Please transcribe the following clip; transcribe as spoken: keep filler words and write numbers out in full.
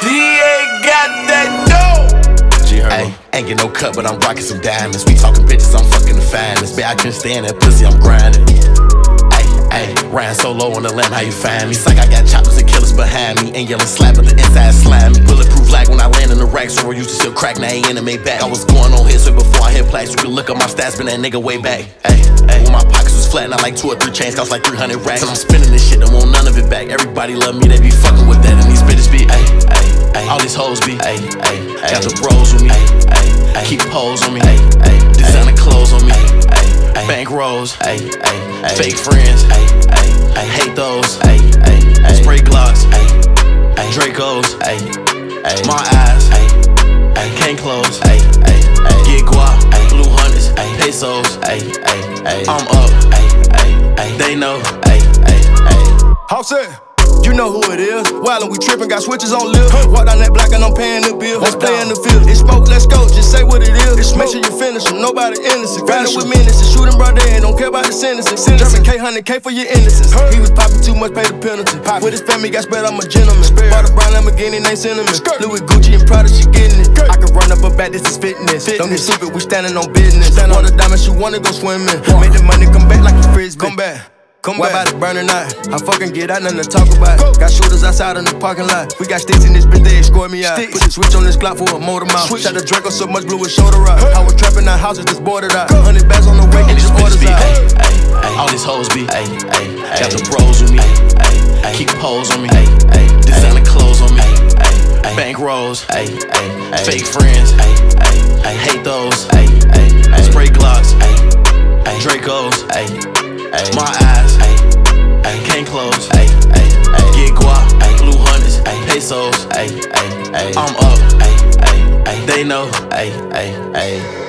A got that dope. G Herbo. Ain't get no cut, but I'm rocking some diamonds. We talking bitches, I'm fucking the finest. Bitch, I couldn't stand that pussy, I'm grinding. Ayy, ran so low on the limb, how you find me? It's like I got choppers and killers behind me. Ain't yelling slap, but the inside slimy. Bulletproof like when I land in the rack, so I used to still crack, now I ain't in the Maybach. I was going on hits way before I hit plaques. You can look up my stats, been that nigga way back. Ayy, ayy, when my pockets was flat, not like two or three chains, cost like three hundred racks. And I'm spinning this shit, don't want none of it back. Everybody love me, they be fucking with that, and these bitches be, ayy, ayy, ayy. All these hoes be, ayy, ayy, ayy. Got the bros with me, ayy, ayy, ayy. Keep hoes on me, ayy, ayy. Designer clothes on me, ayy, ayy. Bank rolls, ayy, ayy. Fake friends, ayy, ayy. I hate those, ayy, ayy, ayy. Spray Glocks, ayy, ayy. Dracos, ayy, ayy. My eyes, ayy, ayy. Can't close, ayy, ayy, ayy. Get guap, ayy. Blue hundreds, ayy. Pesos, ayy, ayy, ayy. I'm up, ayy, ayy, ayy. They know, ayy, ayy, ayy. Offset. You know who it is. Wildin', we trippin', got switches on lip. Walk down that block and I'm paying the bill. Let's play in the field. It's smoke, let's go. Just say what it is. It's make sure you finish them. Nobody innocent. Riding with menace. Shooting brother and don't care about the sentencing. German K, one hundred K for your innocence. He was popping too much, pay the penalty. With his family, got spread, I'm a gentleman. Bought a brown Lamborghini, ain't cinnamon. Louis Gucci and Prada, she getting it. I can run up a back, this is fitness. Don't get stupid, we standing on business. Want a diamond, she wanna go swimming. Make the money come back like a frisbee. Come back. Come Why back. About it burning out? I fucking get out, nothing to talk about. Go. Got shooters outside in the parking lot. We got sticks in this bitch, they escort me out. Sticks. Put the switch on this Glock for a motor mouth. Shot the Draco so much, blew his shoulder out. Hey. I was trapping our houses, just boarded out. Go. Hundred bags on the way, and just orders be, out. Ay, ay, ay. All these hoes be, ay, ay, ay. Got the bros with me, ay, ay. Keep hoes on me, ay, ay. Designer clothes on me, ay, ay. Bank rolls, ay, ay, ay. Fake friends, ay, ay, ay. Hate those, ay, ay, ay. Spray Glocks, ay, ay. Dracos, ay, ay. My eyes, ay. Ay, can't close, ay, ay, ay. Get guap, ay, blue hundreds, ay, pesos, ay, ay, ay. I'm up, ay, ay, ay. They know, ay, ay, ay.